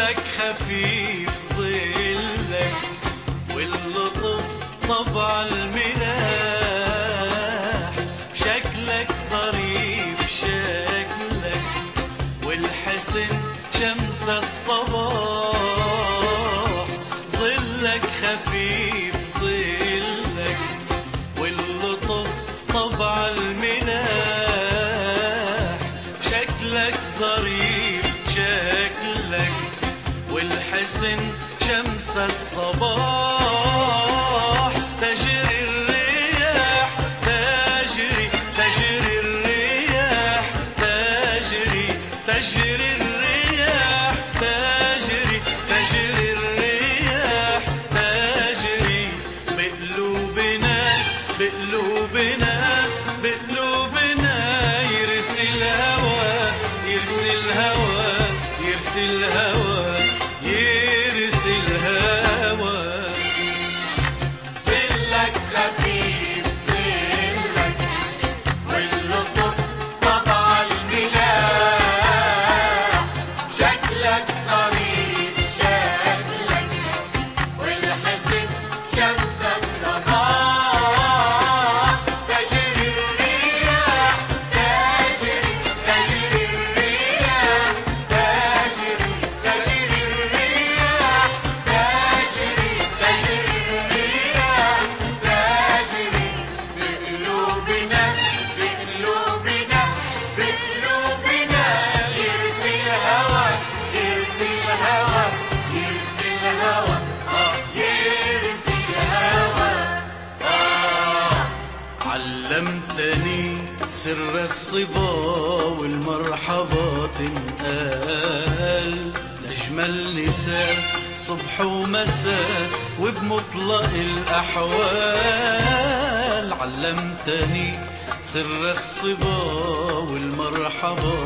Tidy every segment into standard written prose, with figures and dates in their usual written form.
شكلك خفيف ظلك واللطف طبع الملاح، شكلك ظريف شكلك والحسن شمس الصباح، ظلك خفيف ظلك واللطف طبع الملاح، شكلك ظريف شكلك والحسن شمس الصباح، تجري الرياح تجري تجري الرياح تجري تجري الرياح تجري تجري الرياح تجري بقلوبنا بقلوبنا بقلوبنا، يرسل الهوى يرسل الهوى يرسل الهوى يرسل الهوى. ظلك خفيف ظلك واللطف طبع الملاح، شكلك ظريف شكلك والحسن شمس الصباح، تجري الرياح تجري تجري الرياح تجري تجري الرياح تجري تجري الرياح تجري بقلوبنا بقلوبنا بقلوبنا، يرسل هوى يرسل هوى يرسل هوى يرسل هوى. علمتني سر الصبا والمرحبا تنقال لأجمل نساء صبح ومساء وبمطلق الأحوال، علمتني سر الصبا والمرحبا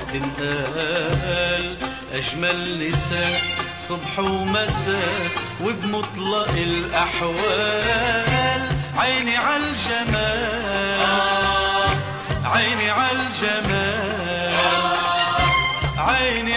تنقال أجمل نساء صبح ومساء وبمطلق الأحوال، عيني عالجمال عيني عالجمال عيني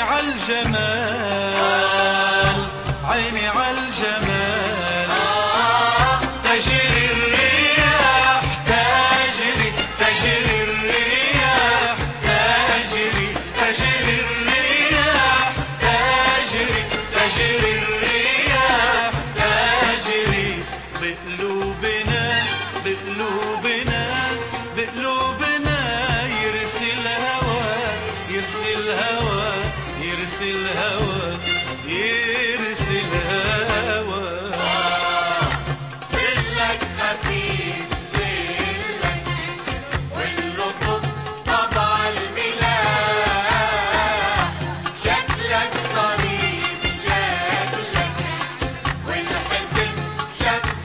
عالجمال عيني عالجمال، تجري الرياح تجري تجري الرياح تجري تجري الرياح تجري تجري الرياح تجري بقلوبنا بقلوبنا بقلوبنا، يرسل هوى يرسل هوى يرسل هوى يرسل هوى. ظلك خفيف ظلك واللطف طبع الملاح، شكلك ظريف شكلك والحسن شمس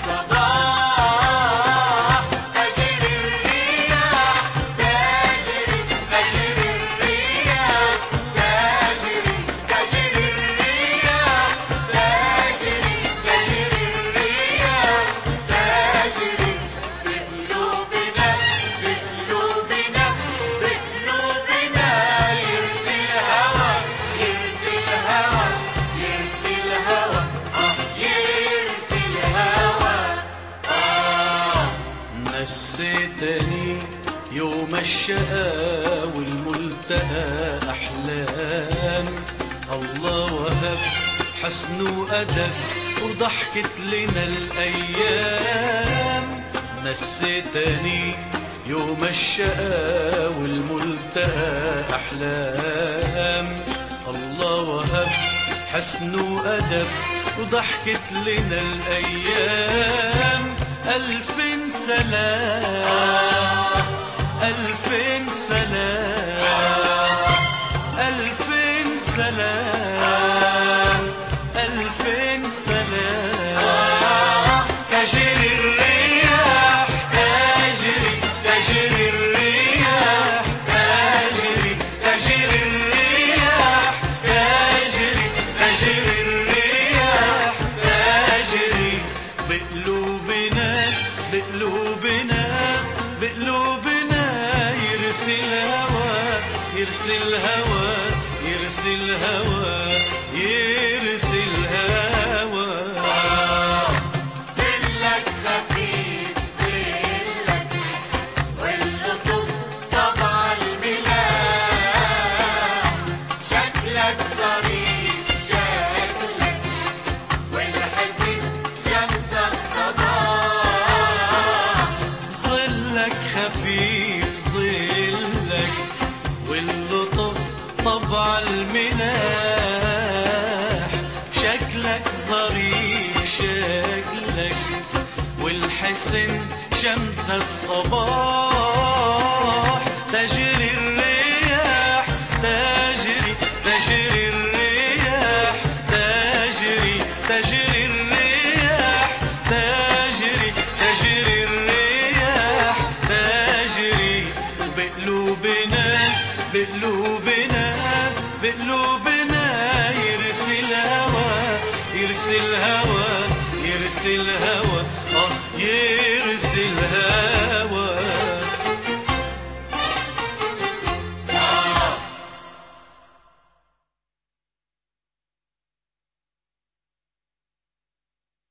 الصباح، تجري الرياح تجري تجري الرياح تجري تجري الرياح تجري تجري الرياح تجري بقلوبنا بقلوبنا بقلوبنا، يرسل هوى يرسل هوى يرسل هوى يرسل هوى. نسيتني يوم الشقا والملتقى أحلام، الله وهب حسن وأدب وضحكت لنا الأيام، نسيتني يوم الشقا والملتقى أحلام، الله وهب حسن وأدب وضحكت لنا الأيام، ألف سلام ألف سلام ألف سلام ألف سلام، تجري الرياح تجري تجري الرياح تجري تجري الرياح تجري تجري الرياح تجري بقلوبنا بقلوبنا بقلوبنا، يرسل هوى يرسل هوى يرسل هوا يرسل هوا. ظلك خفيف ظلك واللطف طبع الملاح، شكلك ظريف شكلك والحزن شمس الصباح. ظلك خفيف ظلك واللطف طبع الملاح، شكلك ظريف شكلك والحسن شمس الصباح. تجري الرياح تجري تجري الرياح تجري تجري الرياح تجري تجري الرياح تجري بقلوبنا بقلوبنا بقلوبنا. يرسل هوا يرسل هوا يرسل هوا يرسل هوا.